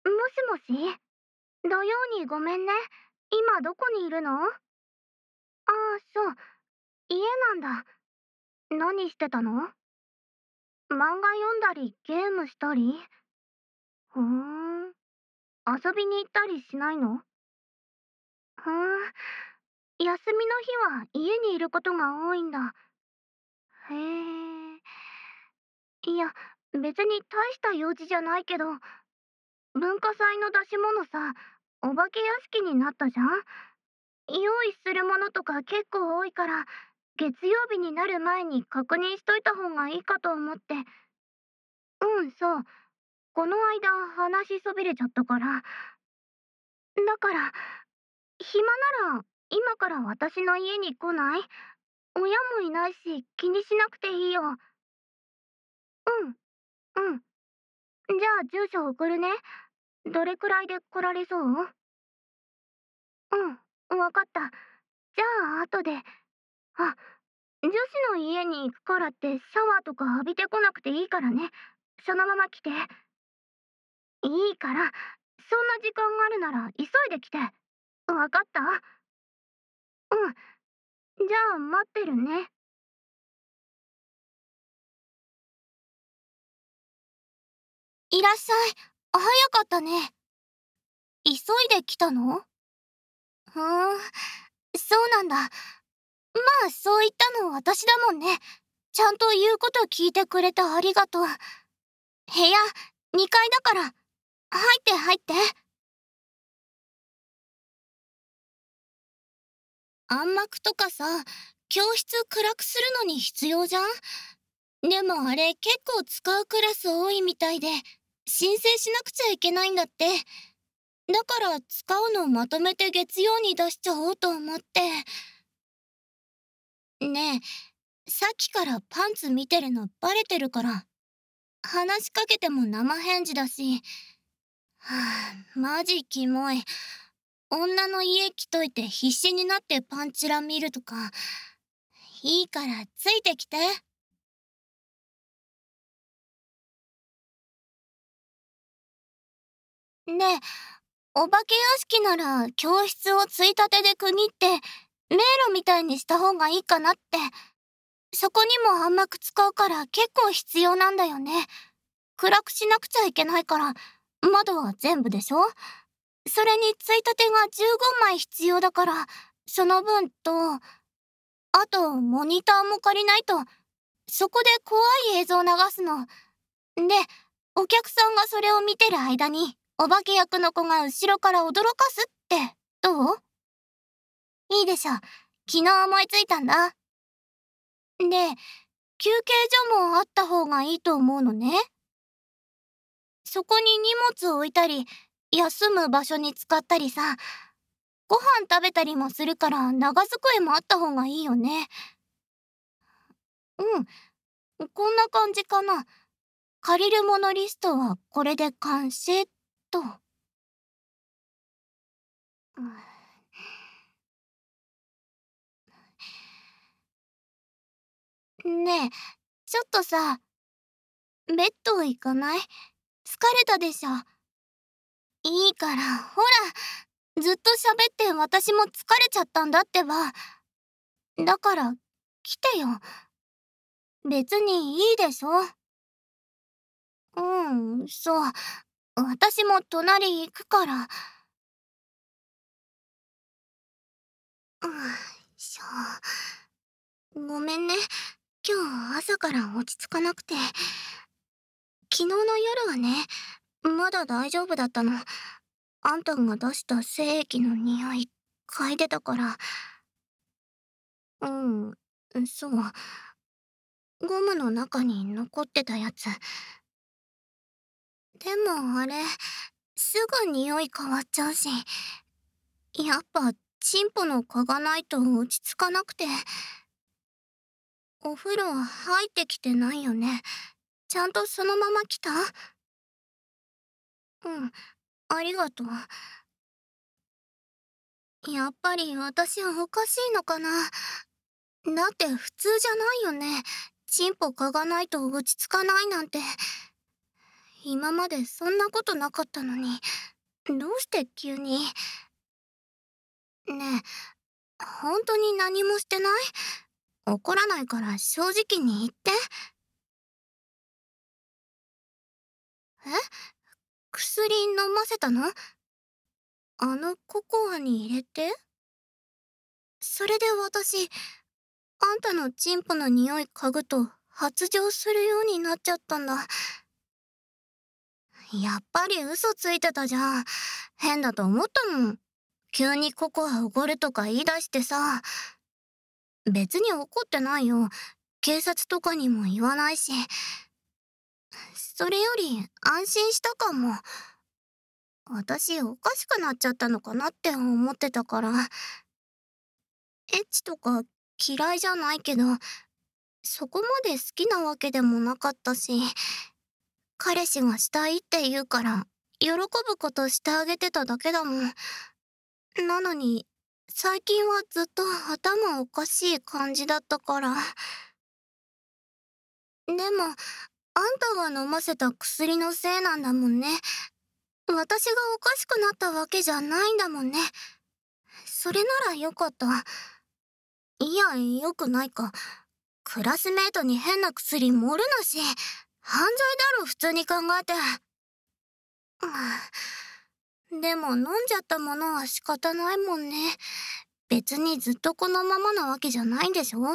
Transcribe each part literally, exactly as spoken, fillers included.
もしもし、土曜にごめんね。今どこにいるの？ああ、そう、家なんだ。何してたの？漫画読んだり、ゲームしたり？ふーん、遊びに行ったりしないの？ふーん、休みの日は家にいることが多いんだ。へえ。いや、別に大した用事じゃないけど、文化祭の出し物さ、お化け屋敷になったじゃん。用意するものとか結構多いから、月曜日になる前に確認しといた方がいいかと思って。うん、そう。この間話しそびれちゃったから。だから、暇なら今から私の家に来ない？親もいないし気にしなくていいよ。うん、うん。じゃあ住所送るね。どれくらいで来られそう？うん、わかった。じゃあ後で。あ、女子の家に行くからってシャワーとか浴びてこなくていいからね。そのまま来て。いいから、そんな時間があるなら急いで来て。わかった？うん。じゃあ待ってるね。いらっしゃい。早かったね。急いで来たの？ふーん、そうなんだ。まあ、そう言ったの私だもんね。ちゃんと言うこと聞いてくれてありがとう。部屋、にかいだから。入って入って。暗幕とかさ、教室暗くするのに必要じゃん？でもあれ結構使うクラス多いみたいで、申請しなくちゃいけないんだって。だから使うのまとめて月曜に出しちゃおうと思って。ねえ、さっきからパンツ見てるのバレてるから。話しかけても生返事だし。はあ、マジキモい。女の家来といて必死になってパンチラ見るとか。いいからついてきて。ねえ、お化け屋敷なら教室をついたてで区切って迷路みたいにした方がいいかなって。そこにも暗幕使うから結構必要なんだよね。暗くしなくちゃいけないから、窓は全部でしょ？それについたてがじゅうごまい必要だから、その分と、あとモニターも借りないと。そこで怖い映像流すの。で、お客さんがそれを見てる間にお化け役の子が後ろから驚かすって、どう？いいでしょ。昨日思いついたんだ。で、休憩所もあった方がいいと思うのね。そこに荷物を置いたり、休む場所に使ったりさ、ご飯食べたりもするから長机もあった方がいいよね。うん、こんな感じかな。借りるものリストはこれで完成っと。ねえ、ちょっとさ、ベッド行かない？疲れたでしょ。いいから、ほら、ずっと喋って私も疲れちゃったんだってば。だから、来てよ。別にいいでしょ。うん、そう。私も隣行くから。うん、しょ。ごめんね。今日朝から落ち着かなくて。昨日の夜はね、まだ大丈夫だったの。あんたが出した精液の匂い、嗅いでたから。うん、そう。ゴムの中に残ってたやつ。でもあれ、すぐ匂い変わっちゃうし。やっぱ、チンポの嗅がないと落ち着かなくて。お風呂入ってきてないよね。ちゃんとそのまま来た？うん、ありがとう。やっぱり私はおかしいのかな。だって普通じゃないよね。チンポ嗅がないと落ち着かないなんて。 今までそんなことなかったのに、どうして急に。ねえ、本当に何もしてない？怒らないから正直に言って。え？薬飲ませたの？あのココアに入れて？それで私、あんたのチンポの匂い嗅ぐと発情するようになっちゃったんだ。やっぱり嘘ついてたじゃん。変だと思ったもん。急にココアおごるとか言い出してさ。別に怒ってないよ。警察とかにも言わないし。それより安心したかも。私おかしくなっちゃったのかなって思ってたから。エッチとか嫌いじゃないけど、そこまで好きなわけでもなかったし、彼氏がしたいって言うから、喜ぶことしてあげてただけだもん。なのに、最近はずっと頭おかしい感じだったから。でも、あんたが飲ませた薬のせいなんだもんね。私がおかしくなったわけじゃないんだもんね。それならよかった。いや、よくないか。クラスメートに変な薬盛るなし。犯罪だろ、普通に考えて。でも飲んじゃったものは仕方ないもんね。別にずっとこのままなわけじゃないんでしょ？うん。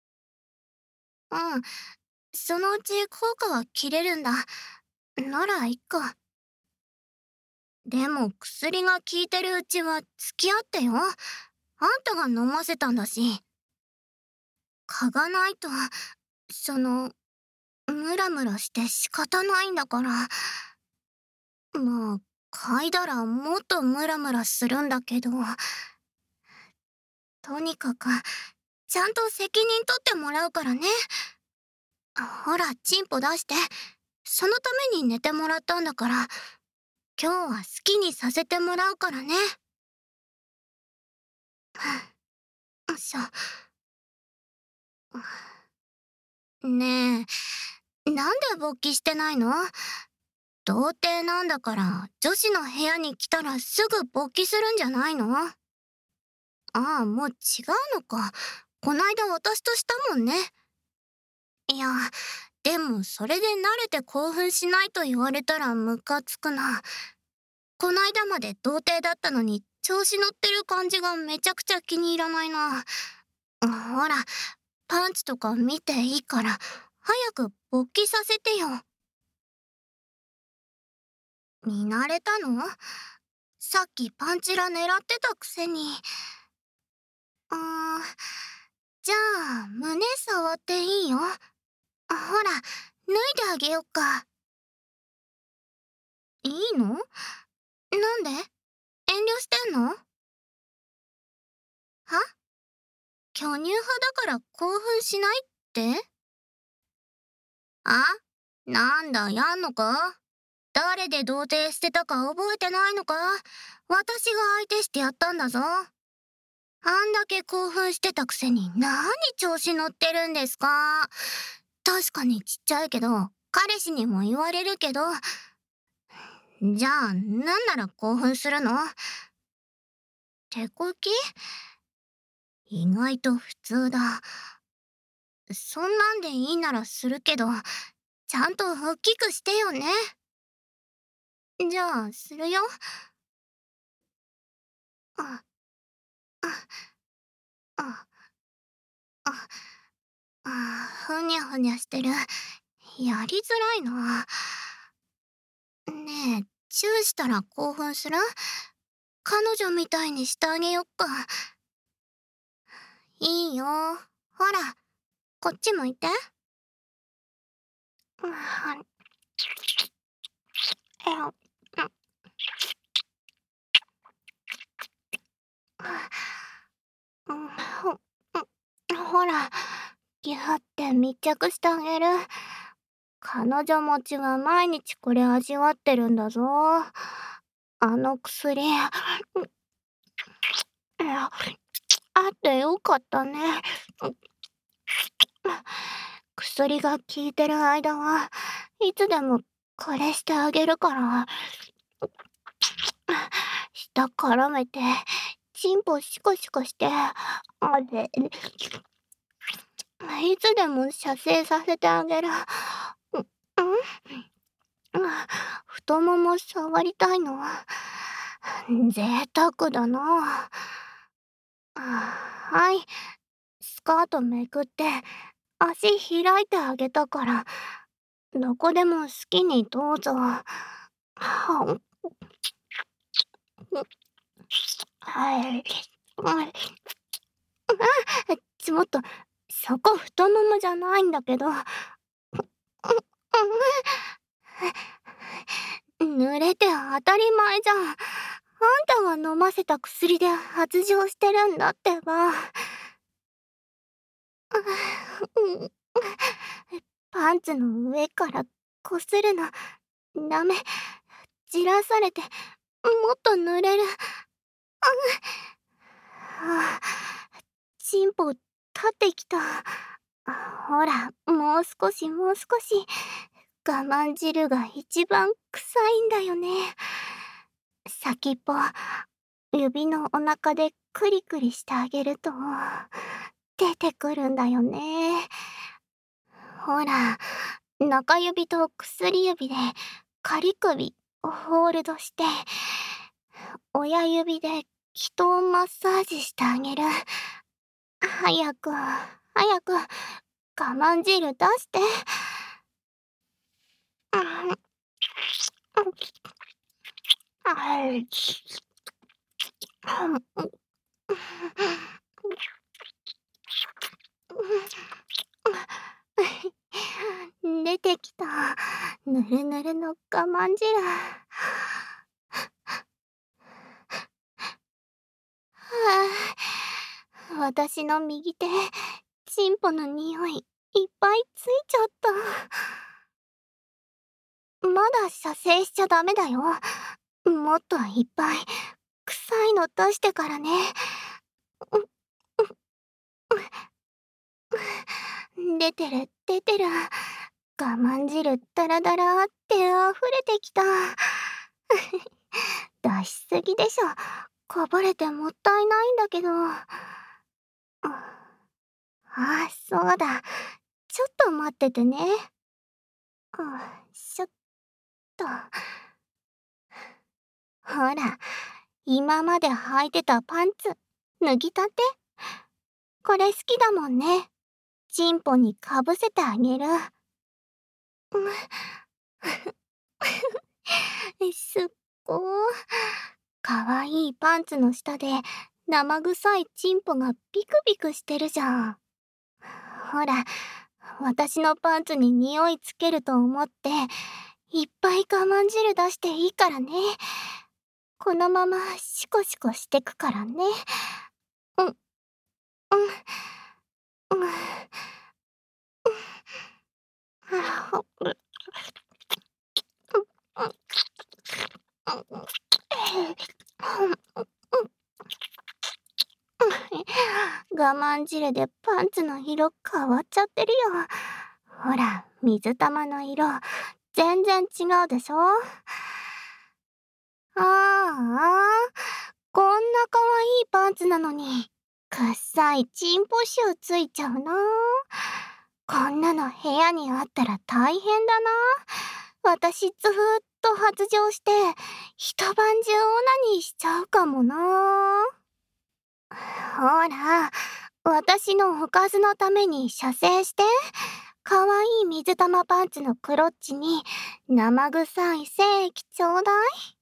そのうち効果は切れるんだ。ならいっか。でも薬が効いてるうちは付き合ってよ。あんたが飲ませたんだし。嗅がないと、その、ムラムラして仕方ないんだから。まあ、嗅いだらもっとムラムラするんだけど。とにかく、ちゃんと責任取ってもらうからね。ほら、チンポ出して。そのために寝てもらったんだから、今日は好きにさせてもらうからね。よいしょ。ねえ、なんで勃起してないの？童貞なんだから、女子の部屋に来たらすぐ勃起するんじゃないの？ああ、もう違うのか。こないだ私としたもんね。いや、でもそれで慣れて興奮しないと言われたらムカつくな。こないだまで童貞だったのに調子乗ってる感じがめちゃくちゃ気に入らないな。ほら、パンチとか見ていいから、早く勃起させてよ。見慣れたの？さっきパンチラ狙ってたくせに。うーん、じゃあ、胸触っていいよ。ほら、脱いであげよっか。いいの？なんで？遠慮してんの？は？巨乳派だから興奮しないって？あ？なんだ、やんのか？誰で童貞してたか覚えてないのか？私が相手してやったんだぞ。あんだけ興奮してたくせに何調子乗ってるんですか？確かにちっちゃいけど、彼氏にも言われるけど。じゃあ、なんなら興奮するの？手こき？意外と普通だ。そんなんでいいならするけど、ちゃんと大きくしてよね。じゃあ、するよ。あ、あ、あ、あ、あ、ふにゃふにゃしてる。やりづらいな。ねえ、チューしたら興奮する？彼女みたいにしてあげよっか。いいよ。ほら、こっち向いて。うん、ほほら、ギューって密着してあげる。彼女持ちは毎日これ味わってるんだぞ。あの薬。あってよかったね。薬が効いてる間はいつでもこれしてあげるから。舌絡めて、チンポシコシコして、あれ、いつでも射精させてあげる。んん太もも触りたいの？贅沢だな。はい、スカートめくって足開いてあげたから、どこでも好きにどうぞ。ははい。ちょっと、そこ太ももじゃないんだけど。濡れて当たり前じゃん。あんたが飲ませた薬で発情してるんだってば。パンツの上からこするのダメ。じらされてもっと濡れる。あチンポ立ってきた。ほら、もう少しもう少し。我慢汁が一番臭いんだよね。先っぽ、指のお腹でクリクリしてあげると出てくるんだよね。ほら、中指と薬指で仮首をホールドして、親指で気筒マッサージしてあげる。早く、早く、我慢汁出して。出てきた。ぬるぬるの我慢汁。私の右手、チンポの匂い、いっぱいついちゃった。まだ射精しちゃダメだよ。もっといっぱい、臭いの出してからね。出てる、出てる。我慢汁ダラダラって溢れてきた。出しすぎでしょ。こぼれてもったいないんだけど。あ、そうだ。ちょっと待っててね。あ、しょっと。ほら、今まで履いてたパンツ、脱ぎたて。これ好きだもんね。チンポにかぶせてあげる。すっごー。かわいいパンツの下で生臭いチンポがビクビクしてるじゃん。ほら、私のパンツに匂いつけると思って、いっぱい我慢汁出していいからね。このままシコシコしてくからね。うん、うん、うん。我慢汁でパンツの色変わっちゃってるよ。ほら、水玉の色、全然違うでしょ。ああ、こんなかわいいパンツなのに、くっさいチンポ臭ついちゃうな。こんなの部屋にあったら大変だな。私ずーっと発情して、一晩中オナニーしちゃうかもな。ほら、私のおかずのために射精して。かわいい水玉パンツのクロッチに生臭い精液ちょうだい。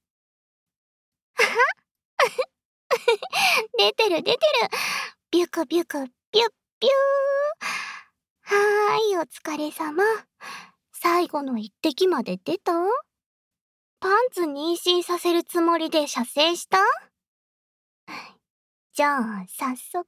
出てる出てる。ビュクビュクビュッビュー。はーい、お疲れ様。最後の一滴まで出た？パンツ妊娠させるつもりで射精した？じゃあ、早速。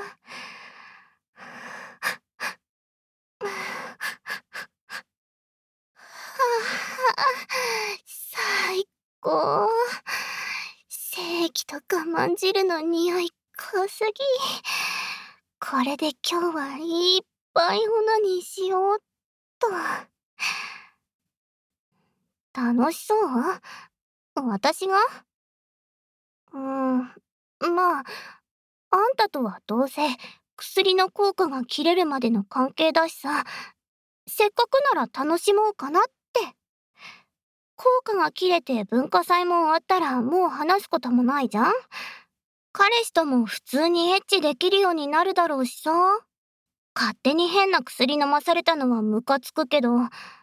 最高。精液と我慢汁の匂い濃すぎ。これで今日はいっぱいオナニーしようっと。 楽しそう？私が？うーん、まあ、あんたとはどうせ薬の効果が切れるまでの関係だしさ、せっかくなら楽しもうかなって。効果が切れて文化祭も終わったらもう話すこともないじゃん。彼氏とも普通にエッチできるようになるだろうしさ。勝手に変な薬飲まされたのはムカつくけど、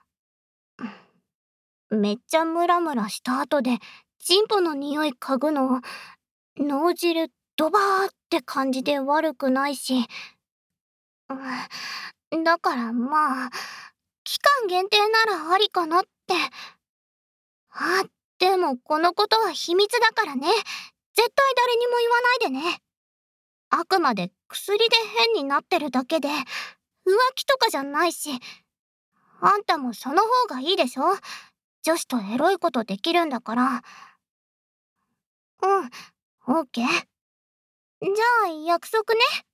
めっちゃムラムラした後でチンポの匂い嗅ぐの、脳汁ドバーって感じで悪くないし、うん、だからまあ、期間限定ならありかなって。あ、でもこのことは秘密だからね。絶対誰にも言わないでね。あくまで薬で変になってるだけで、浮気とかじゃないし、あんたもその方がいいでしょ？女子とエロいことできるんだから。うん、オーケー。じゃあ約束ね。